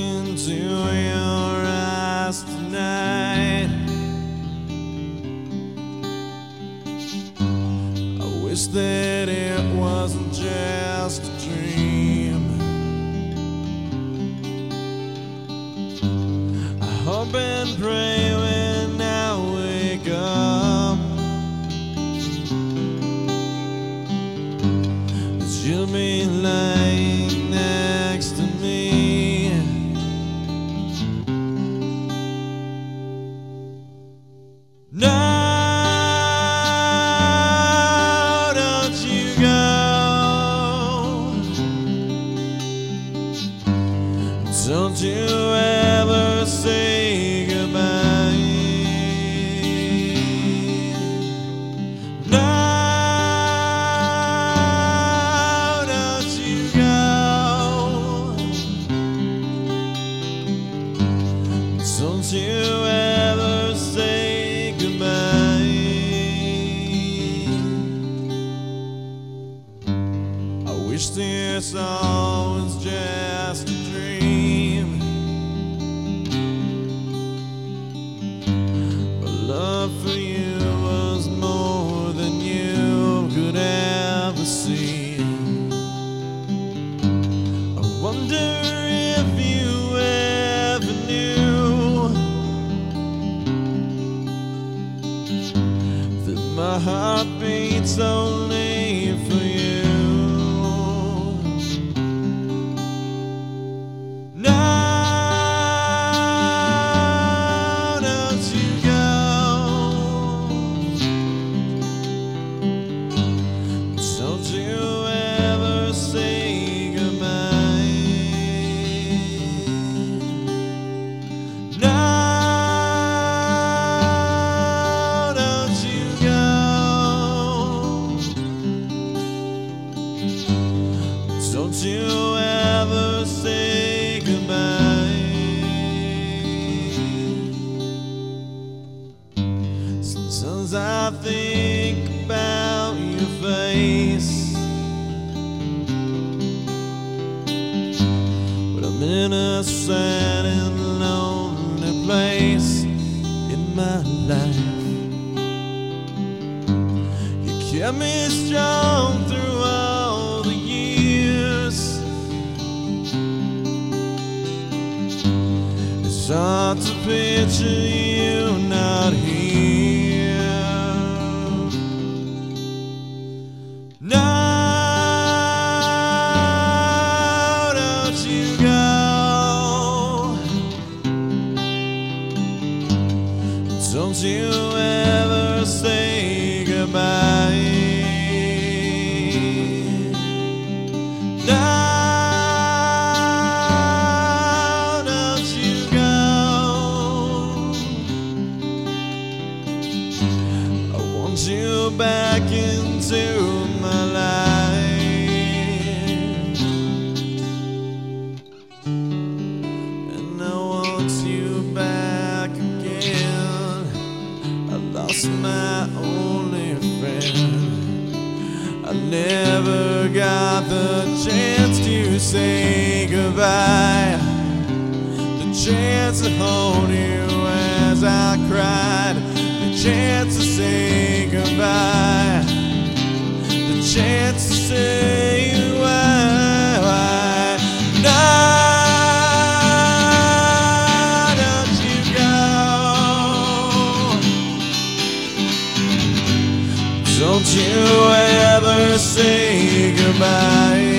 into your eyes tonight. I wish that it wasn't just a dream. I hope and pray when I wake up that you'll be lying next to me. Now don't you go, don't you ever say goodbye. Now don't you go, don't you ever say goodbye. I wish this all was just a dream, but love for you was more than you could ever see. I wonder if you ever knew that my heart beats only for you. Now don't you go, don't you ever say goodbye. Now don't you go, don't you ever say goodbye. Sometimes I think about your face when I'm in a sad and lonely place in my life. You kept me strong through all the years. It's hard to picture you not here. Now don't you go, don't you ever say goodbye. Now don't you go, I want you back into my life, and I want you back again. I lost my only friend. I never got the chance to say goodbye, the chance to hold you as I cried, the chance to say goodbye, the chance to say why. Now don't you go, don't you ever say goodbye.